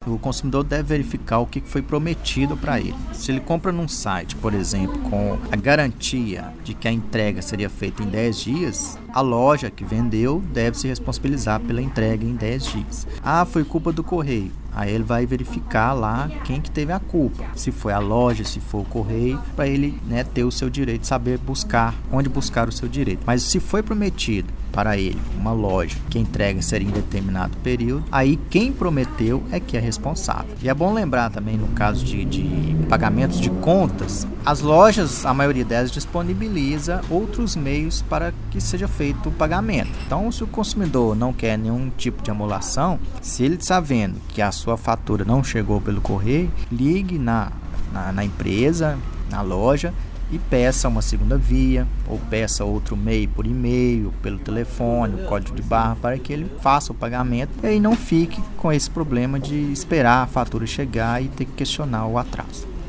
o consumidor deve verificar o que foi prometido para ele. Se ele compra num site, por exemplo, com a garantia de que a entrega seria feita em 10 dias, a loja que vendeu deve se responsabilizar pela entrega em 10 dias. Foi culpa do correio. Aí ele vai verificar lá quem que teve a culpa. Se foi a loja, se for o correio, para ele, ter o seu direito, saber onde buscar o seu direito. Mas se foi prometido para ele uma loja que a entrega seria em determinado período, aí quem prometeu é que é responsável. E é bom lembrar também, no caso de pagamentos de contas, as lojas, a maioria delas disponibiliza outros meios para que seja feito o pagamento. Então, se o consumidor não quer nenhum tipo de amolação, se ele está vendo que a sua fatura não chegou pelo correio, ligue na empresa, na loja, e peça uma segunda via, ou peça outro meio por e-mail, pelo telefone, o código de barra, para que ele faça o pagamento e aí não fique com esse problema de esperar a fatura chegar e ter que questionar o atraso.